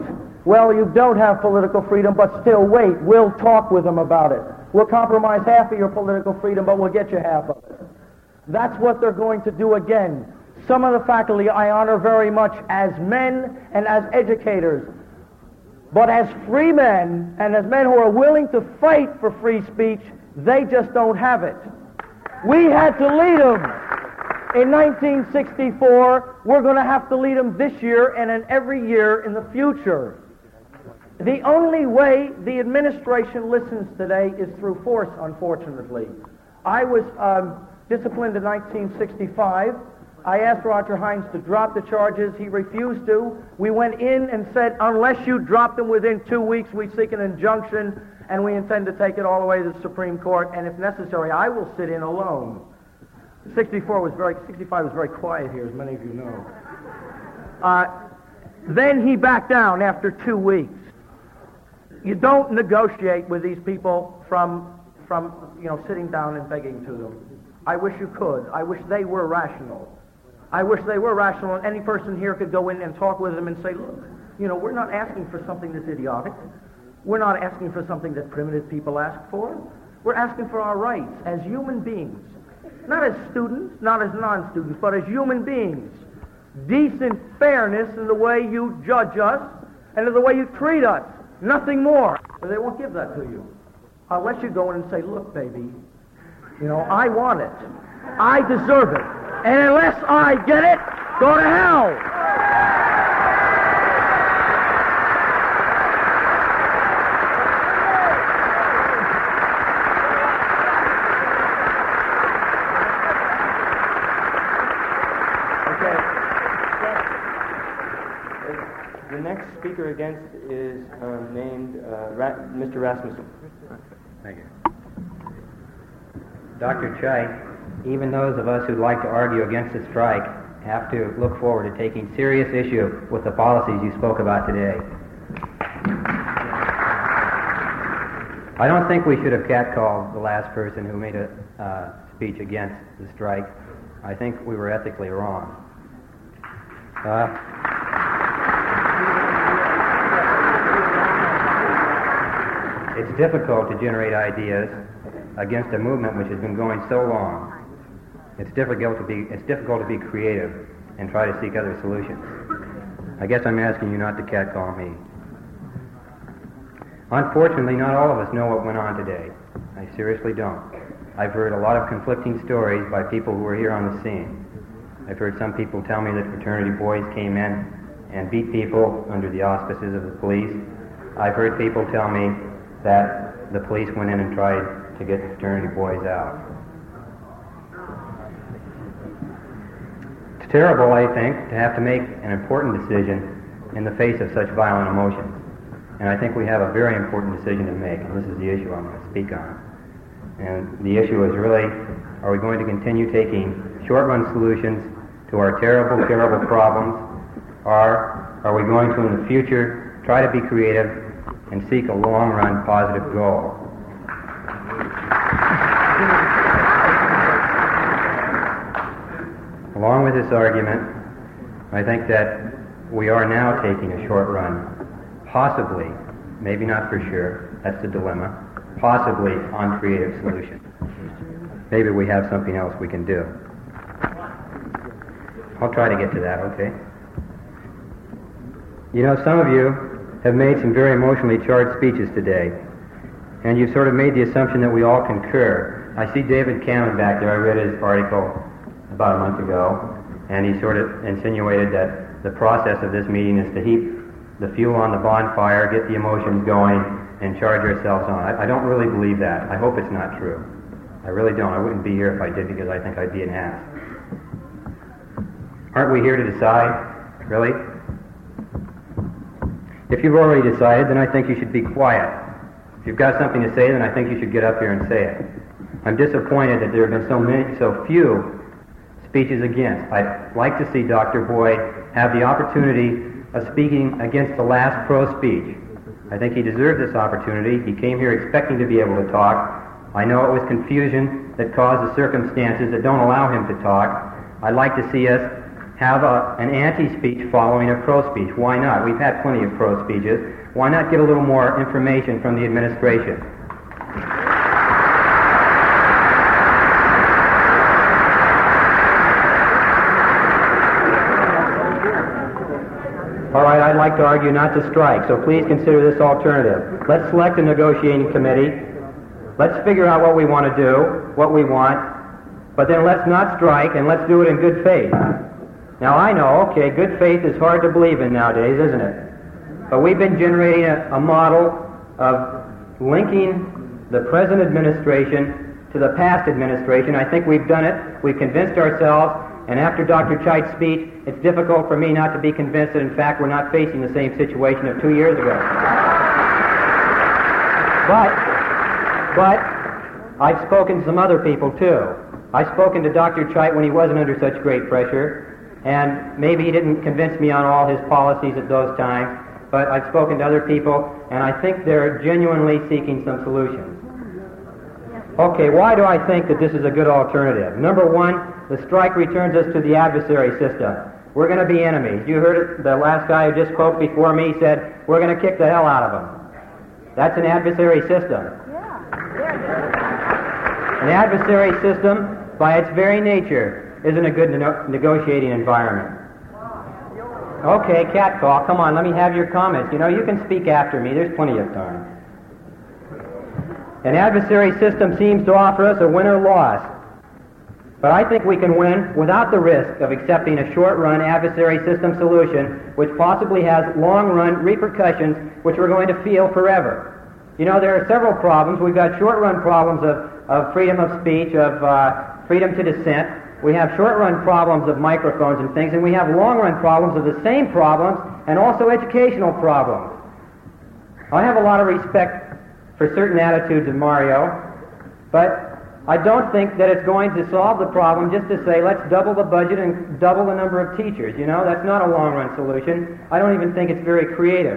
Well, you don't have political freedom, but still wait. We'll talk with them about it. We'll compromise half of your political freedom, but we'll get you half of it. That's what they're going to do again. Some of the faculty I honor very much as men and as educators. But as free men and as men who are willing to fight for free speech, they just don't have it. We had to lead them in nineteen sixty-four. We're going to have to lead them this year and in every year in the future. The only way the administration listens today is through force, unfortunately. I was um, disciplined in nineteen sixty-five. I asked Roger Hines to drop the charges. He refused to. We went in and said, unless you drop them within two weeks, we seek an injunction, and we intend to take it all the way to the Supreme Court, and if necessary, I will sit in alone. sixty-four was very, sixty-five was very quiet here, as many of you know. Uh, then he backed down after two weeks. You don't negotiate with these people from, from, you know, sitting down and begging to them. I wish you could. I wish they were rational. I wish they were rational, and any person here could go in and talk with them and say, look, you know, we're not asking for something that's idiotic. We're not asking for something that primitive people ask for. We're asking for our rights as human beings. Not as students, not as non-students, but as human beings. Decent fairness in the way you judge us and in the way you treat us. Nothing more. But they won't give that to you. Unless you go in and say, look, baby, you know, I want it. I deserve it. And unless I get it, go to hell. Okay. The next speaker against is um, named uh, Ra- Mister Rasmussen. Thank you. Doctor Chait, even those of us who'd like to argue against the strike have to look forward to taking serious issue with the policies you spoke about today. I don't think we should have catcalled the last person who made a uh, speech against the strike. I think we were ethically wrong. Uh, it's difficult to generate ideas against a movement which has been going so long. It's difficult to be it's difficult to be creative and try to seek other solutions. I guess I'm asking you not to catcall me. Unfortunately, not all of us know what went on today. I seriously don't. I've heard a lot of conflicting stories by people who were here on the scene. I've heard some people tell me that fraternity boys came in and beat people under the auspices of the police. I've heard people tell me that the police went in and tried to get the fraternity boys out. It's terrible, I think, to have to make an important decision in the face of such violent emotions. And I think we have a very important decision to make, and this is the issue I'm going to speak on. And the issue is really, are we going to continue taking short-run solutions to our terrible, terrible problems, or are we going to, in the future, try to be creative and seek a long-run positive goal? Along with this argument, I think that we are now taking a short run, possibly, maybe not for sure, that's the dilemma, possibly on creative solutions. Maybe we have something else we can do. I'll try to get to that, okay? You know, some of you have made some very emotionally charged speeches today, and you've sort of made the assumption that we all concur. I see David Cameron back there. I read his article about a month ago, and he sort of insinuated that the process of this meeting is to heap the fuel on the bonfire, get the emotions going, and charge ourselves on. I, I don't really believe that. I hope it's not true. I really don't. I wouldn't be here if I did, because I think I'd be an ass. Aren't we here to decide? Really? If you've already decided, then I think you should be quiet. If you've got something to say, then I think you should get up here and say it. I'm disappointed that there have been so many, so few speeches against. I'd like to see Doctor Boyd have the opportunity of speaking against the last pro speech. I think he deserved this opportunity. He came here expecting to be able to talk. I know it was confusion that caused the circumstances that don't allow him to talk. I'd like to see us have a, an anti-speech following a pro-speech. Why not? We've had plenty of pro-speeches. Why not get a little more information from the administration? All right, I'd like to argue not to strike, so please consider this alternative. Let's select a negotiating committee. Let's figure out what we want to do, what we want, but then let's not strike, and let's do it in good faith. Now, I know, okay, good faith is hard to believe in nowadays, isn't it? But we've been generating a, a model of linking the present administration to the past administration. I think we've done it. We've convinced ourselves. And after Doctor Chait's speech, it's difficult for me not to be convinced that, in fact, we're not facing the same situation of two years ago. But, but, I've spoken to some other people, too. I've spoken to Doctor Chait when he wasn't under such great pressure, and maybe he didn't convince me on all his policies at those times, but I've spoken to other people, and I think they're genuinely seeking some solutions. Okay, why do I think that this is a good alternative? Number one, the strike returns us to the adversary system. We're going to be enemies. You heard it, the last guy who just spoke before me said, we're going to kick the hell out of them. That's an adversary system. An adversary system, by its very nature, isn't a good ne- negotiating environment. Okay, cat call, come on, let me have your comments. You know, you can speak after me. There's plenty of time. An adversary system seems to offer us a win or loss. But I think we can win without the risk of accepting a short-run adversary system solution which possibly has long-run repercussions which we're going to feel forever. You know, there are several problems. We've got short-run problems of, of freedom of speech, of uh, freedom to dissent. We have short-run problems of microphones and things, and we have long-run problems of the same problems and also educational problems. I have a lot of respect for certain attitudes of Mario, but I don't think that it's going to solve the problem just to say, let's double the budget and double the number of teachers. You know, that's not a long-run solution. I don't even think it's very creative.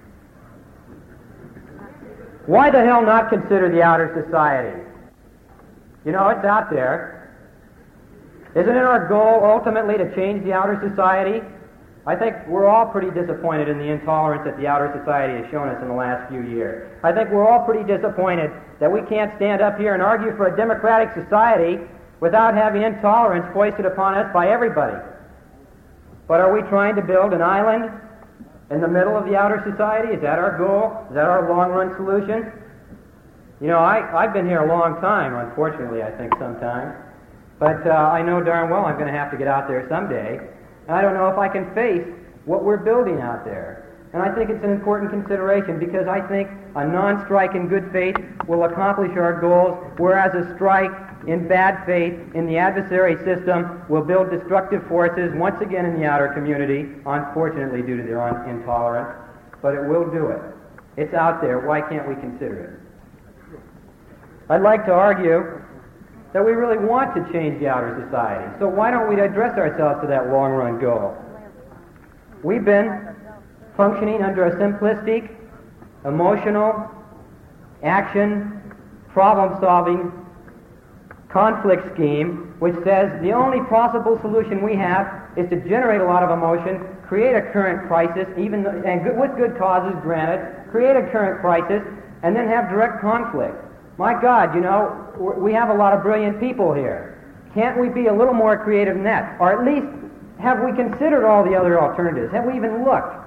Why the hell not consider the outer society? You know, it's out there. Isn't it our goal ultimately to change the outer society? I think we're all pretty disappointed in the intolerance that the outer society has shown us in the last few years. I think we're all pretty disappointed that we can't stand up here and argue for a democratic society without having intolerance foisted upon us by everybody. But are we trying to build an island in the middle of the outer society? Is that our goal? Is that our long-run solution? You know, I, I've been here a long time, unfortunately, I think sometimes. But uh, I know darn well I'm going to have to get out there someday. And I don't know if I can face what we're building out there. And I think it's an important consideration because I think a non-strike in good faith will accomplish our goals, whereas a strike in bad faith in the adversary system will build destructive forces once again in the outer community, unfortunately due to their un- intolerance. But it will do it. It's out there. Why can't we consider it? I'd like to argue that we really want to change the outer society. So why don't we address ourselves to that long-run goal? We've been functioning under a simplistic, emotional, action, problem-solving conflict scheme which says the only possible solution we have is to generate a lot of emotion, create a current crisis, even though, and good, with good causes, granted, create a current crisis, and then have direct conflict. My God, you know, we have a lot of brilliant people here. Can't we be a little more creative than that? Or at least, have we considered all the other alternatives? Have we even looked?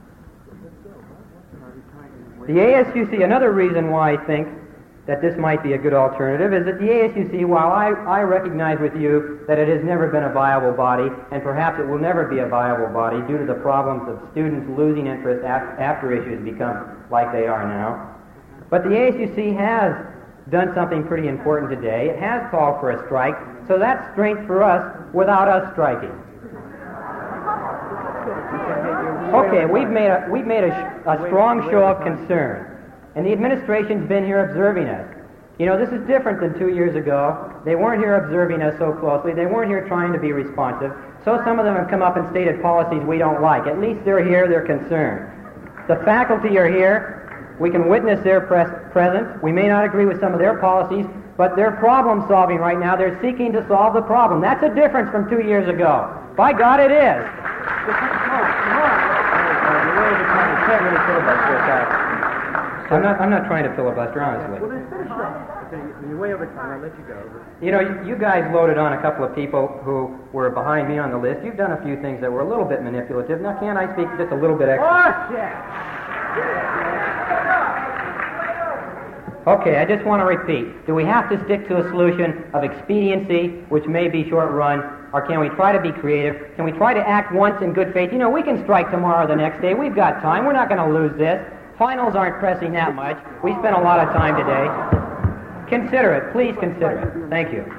The A S U C, another reason why I think that this might be a good alternative is that the A S U C, while I, I recognize with you that it has never been a viable body, and perhaps it will never be a viable body due to the problems of students losing interest af- after issues become like they are now, but the A S U C has done something pretty important today. It has called for a strike, so that's strength for us without us striking. Okay, we've made a, we've made a, sh- a strong show of concern, and the administration's been here observing us. You know, this is different than two years ago. They weren't here observing us so closely. They weren't here trying to be responsive. So some of them have come up and stated policies we don't like. At least they're here, they're concerned. The faculty are here. We can witness their pres- presence. We may not agree with some of their policies, but they're problem-solving right now. They're seeking to solve the problem. That's a difference from two years ago. By God, it is. I'm not, I'm not trying to filibuster, honestly. Well, then finish up. Okay, you're way over time. I'll let you go. You know, you, you guys loaded on a couple of people who were behind me on the list. You've done a few things that were a little bit manipulative. Now, can't I speak just a little bit extra? Oh, yeah. Okay, I just want to repeat. Do we have to stick to a solution of expediency, which may be short run, or can we try to be creative? Can we try to act once in good faith? You know, we can strike tomorrow or the next day. We've got time. We're not going to lose this. Finals aren't pressing that much. We spent a lot of time today. Consider it. Please consider it. Thank you.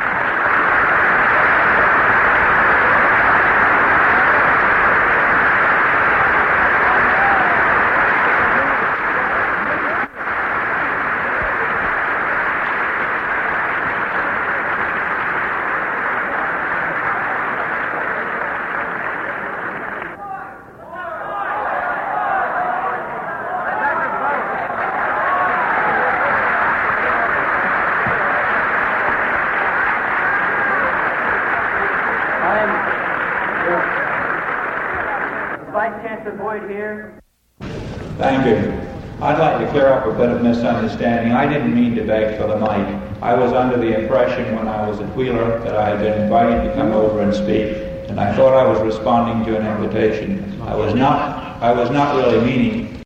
Thank you. I'd like to clear up a bit of misunderstanding. I didn't mean to beg for the mic. I was under the impression when I was at Wheeler that I had been invited to come over and speak, and I thought I was responding to an invitation. I was not. I was not really meaning.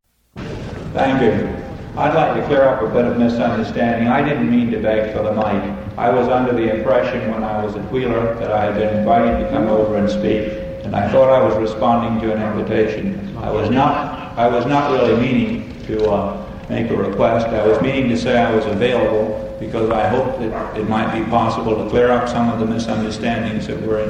Thank you. I'd like to clear up a bit of misunderstanding. I didn't mean to beg for the mic. I was under the impression when I was at Wheeler that I had been invited to come over and speak, and I thought I was responding to an invitation. I was not. I was not really meaning to uh, make a request. I was meaning to say I was available because I hoped that it might be possible to clear up some of the misunderstandings that were in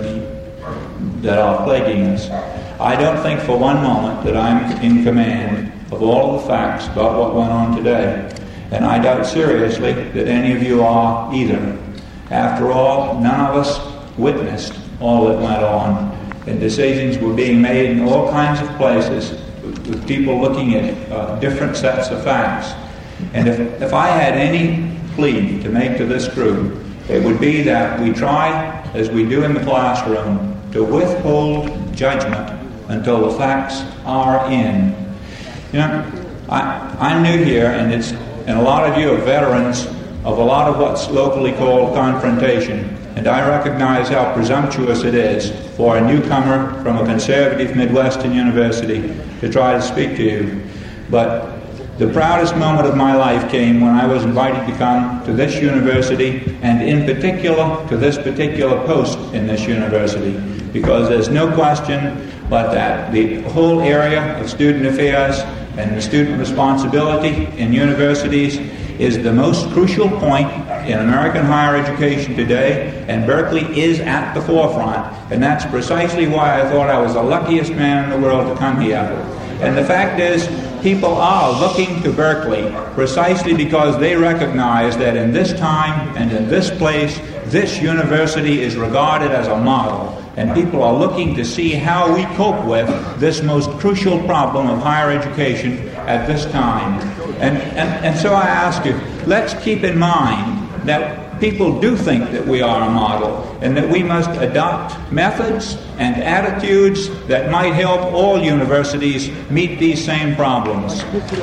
the, that are plaguing us. I don't think for one moment that I'm in command of all the facts about what went on today, and I doubt seriously that any of you are either. After all, none of us witnessed all that went on, and decisions were being made in all kinds of places with people looking at uh, different sets of facts. And if, if I had any plea to make to this group, it would be that we try, as we do in the classroom, to withhold judgment until the facts are in. You know, I, I'm new here, and it's and a lot of you are veterans of a lot of what's locally called confrontation. And I recognize how presumptuous it is for a newcomer from a conservative Midwestern university to try to speak to you. But the proudest moment of my life came when I was invited to come to this university, and in particular to this particular post in this university, because there's no question but that the whole area of student affairs and the student responsibility in universities is the most crucial point in American higher education today, and Berkeley is at the forefront. And that's precisely why I thought I was the luckiest man in the world to come here. And the fact is, people are looking to Berkeley precisely because they recognize that in this time and in this place, this university is regarded as a model. And people are looking to see how we cope with this most crucial problem of higher education at this time. And, and, and so I ask you, let's keep in mind that people do think that we are a model, and that we must adopt methods and attitudes that might help all universities meet these same problems.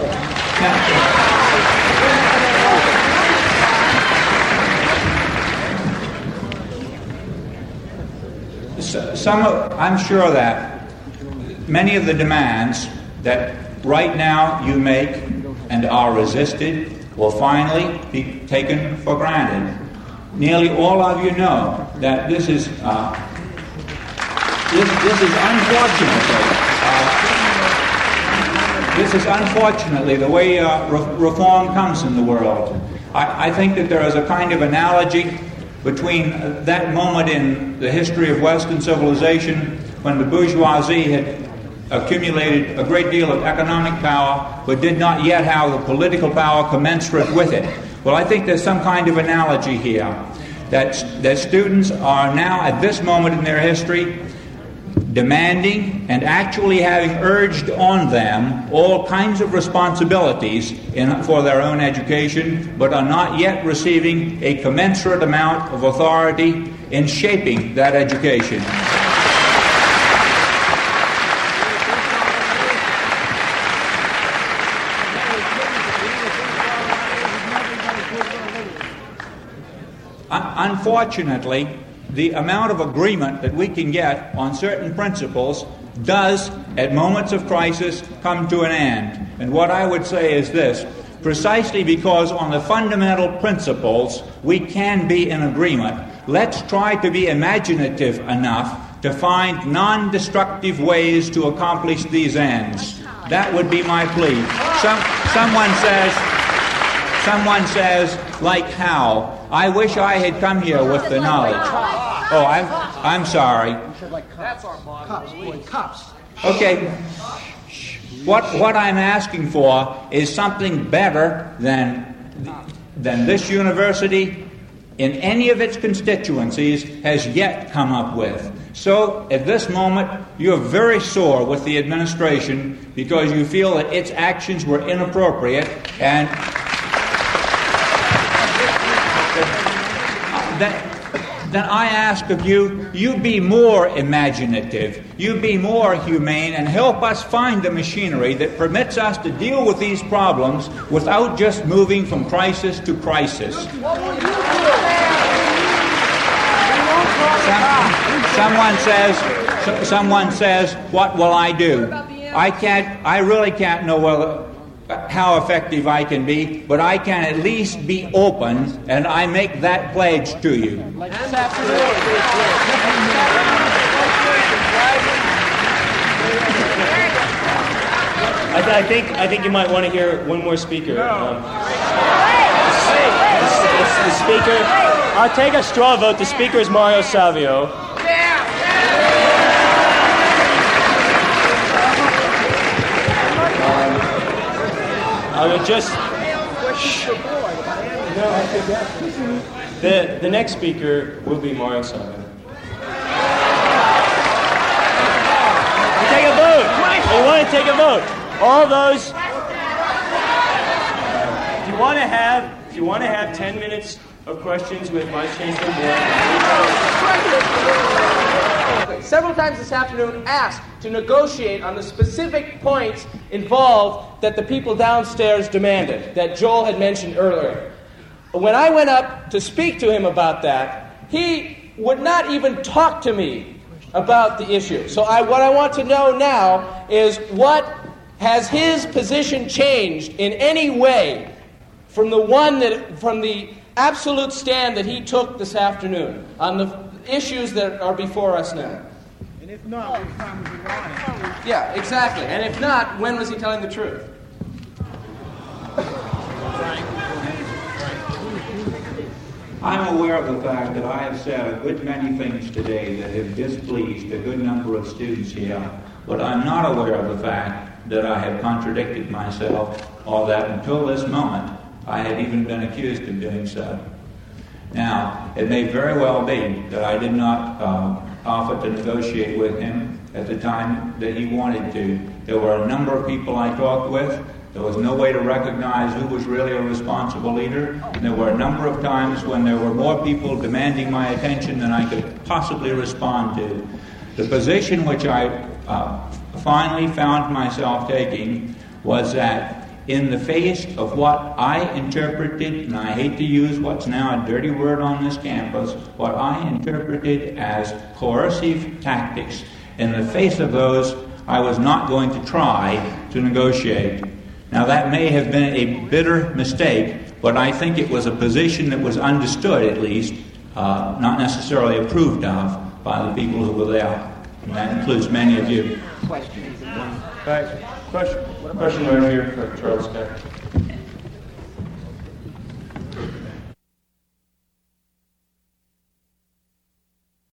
Now, some of, I'm sure that many of the demands that right now you make and are resisted will finally be taken for granted. Nearly all of you know that this is uh, this, this is unfortunately uh, this is unfortunately the way uh, re- reform comes in the world. I, I think that there is a kind of analogy between that moment in the history of Western civilization when the bourgeoisie had accumulated a great deal of economic power but did not yet have the political power commensurate with it. Well, I think there's some kind of analogy here that, that students are now at this moment in their history demanding and actually having urged on them all kinds of responsibilities in, for their own education, but are not yet receiving a commensurate amount of authority in shaping that education. But unfortunately, the amount of agreement that we can get on certain principles does, at moments of crisis, come to an end. And what I would say is this: precisely because on the fundamental principles we can be in agreement, let's try to be imaginative enough to find non-destructive ways to accomplish these ends. That would be my plea. Some, someone says, someone says, like how? I wish I had come here with the knowledge. Oh, I'm, I'm sorry. That's our motto. Cups. Okay. What, what I'm asking for is something better than, than this university in any of its constituencies has yet come up with. So, at this moment, you're very sore with the administration because you feel that its actions were inappropriate, and that, then I ask of you, you be more imaginative, you be more humane, and help us find the machinery that permits us to deal with these problems without just moving from crisis to crisis. Some, someone says, someone says, what will I do? I can't, I really can't know whether, how effective I can be, but I can at least be open, and I make that pledge to you. I, th- I think I think you might want to hear one more speaker. Um, the, the, the speaker. I'll take a straw vote. The speaker is Mario Savio. I would just. The the next speaker will be Mario Savio. Take a vote. We want to take a vote. All those. If you want to have, if you want to have ten minutes of questions with Vice Chancellor Moore. Several times this afternoon asked to negotiate on the specific points involved that the people downstairs demanded, that Joel had mentioned earlier. When I went up to speak to him about that, he would not even talk to me about the issue. So I, what I want to know now is, what has his position changed in any way from the one that, from the absolute stand that he took this afternoon on the issues that are before us now? And if not, what time was he lying? Yeah, exactly. And if not, when was he telling the truth? I'm aware of the fact that I have said a good many things today that have displeased a good number of students here, but I'm not aware of the fact that I have contradicted myself, or that until this moment I had even been accused of doing so. Now, it may very well be that I did not uh, offer to negotiate with him at the time that he wanted to. There were a number of people I talked with. There was no way to recognize who was really a responsible leader. And there were a number of times when there were more people demanding my attention than I could possibly respond to. The position which I uh, finally found myself taking was that in the face of what I interpreted, and I hate to use what's now a dirty word on this campus, what I interpreted as coercive tactics, in the face of those, I was not going to try to negotiate. Now, that may have been a bitter mistake, but I think it was a position that was understood, at least, uh, not necessarily approved of by the people who were there. And that includes many of you. Question. Question. Question right here for Charles Scott.